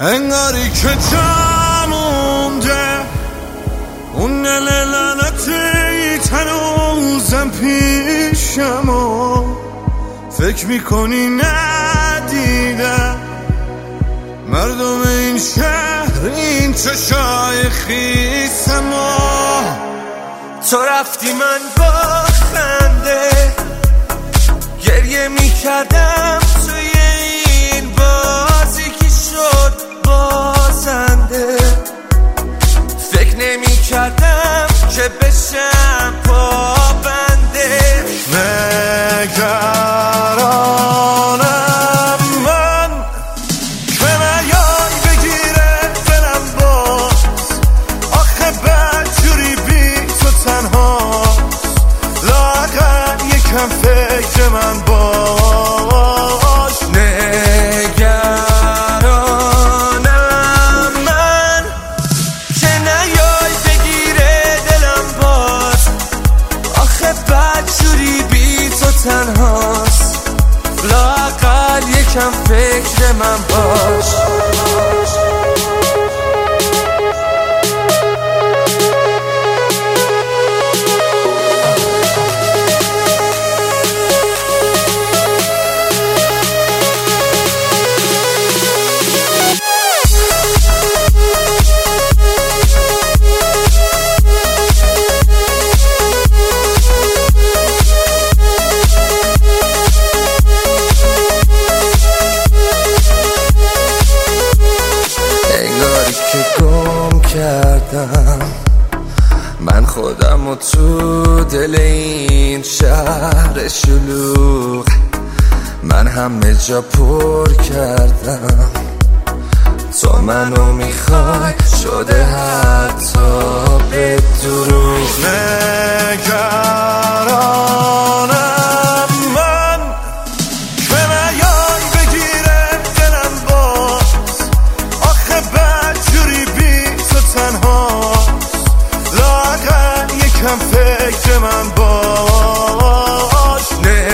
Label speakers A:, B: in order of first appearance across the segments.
A: انگاری که جا مونده اون لعنتی تنوزم پیشم و فکر میکنی ندیدم مردم این شهر این چشای خیسم و تو رفتی من با خنده گریه میکردم توی این بازی که شد بازنده فکر نمیکردم که بشم پابنده نگرانم من که نیای بگیره دلم باز آخه بدجوری بی تو تنهاست لااقل یکم فکر من باش نگرانم من که نیای بگیره دلم باز آخه بدجوری بی تو تنهاست لااقل یکم فکر من باش من خودم و تو دل این شهر شلوغ من همه جا پر کردم تو منو میخوای شده حتی به دروغ نگرانم من که نیای بگیره دلم باز آخه بدجوری بی تو تنهاست لااقل یکم فکر من باش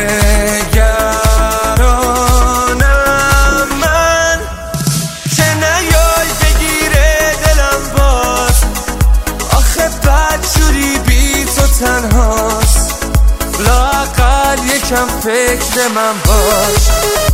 A: نگرانم من که نیای بگیره دلم باز آخه بدجوری بی تو تنهاست لااقل یکم فکر من باش